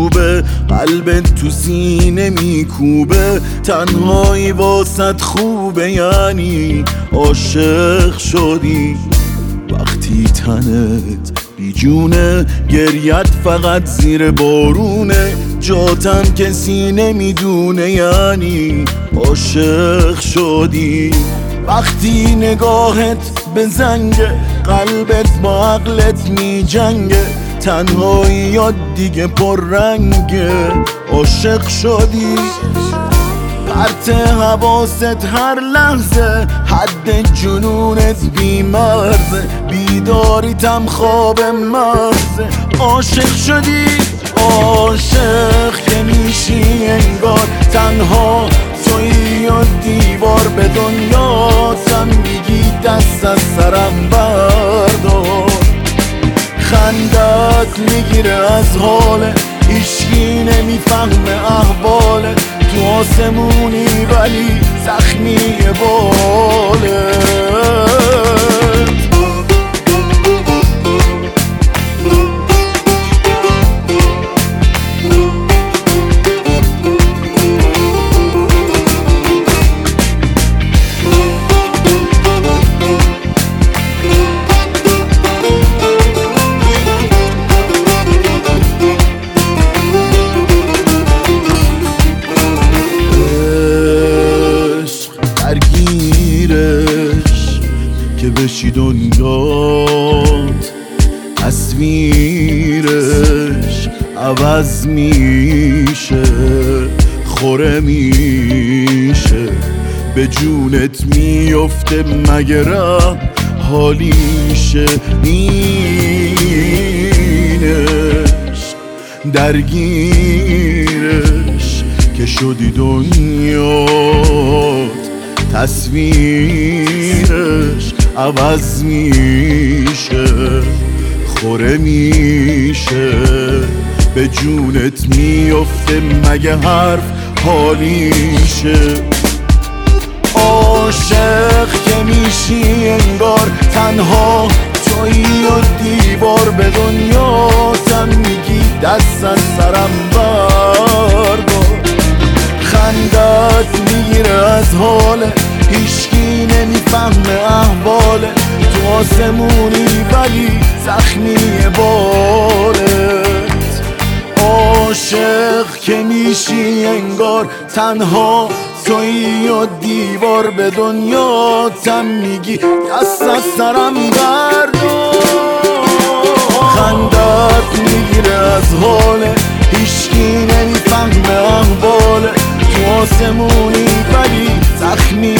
خوبه، قلبت تو سینه میکوبه، تنهایی واسط خوبه، یعنی عاشق شدی. وقتی تنت بیجونه، گریت فقط زیر بارونه، جاتم کسی نمیدونه، یعنی عاشق شدی. وقتی نگاهت به زنگه، قلبت با عقلت می جنگه، تنهایی یاد دیگه پر رنگه، عاشق شدی. پرت حواست هر لحظه، حد جنونت بیمرزه، بیداریتم خواب مغزه، عاشق شدی. عاشق که میشی انگار تنها تویی و دیوار به دنیاتم میگی دست از سرم بردار. خندت میگیره از حاله، هیچکی نمیفهمه احواله، تو آسمونی ولی زخمی باله. که بشی دنیات، تصویرش عوض میشه، خوره میشه، به جونت میفته، مگرم حالیشه. اینش درگیرش که شدی دنیات، تصویرش عوض میشه، خوره میشه، به جونت میفته، مگه حرف حالیشه. عاشق که میشی انگار تنها تویی و دیوار به دنیاتم میگی دست از سرم بردار. خندت میگیره از حاله، هیچکی نمیفهمه احواله، تو آسمونی ولی زخمی بارت. عاشق که میشی انگار تنها تویی و دیوار به دنیاتم میگی دست از سرم بردار. خندت میگیره از حاله، هیچکی نمیفهمه احواله، تو آسمونی ولی زخمی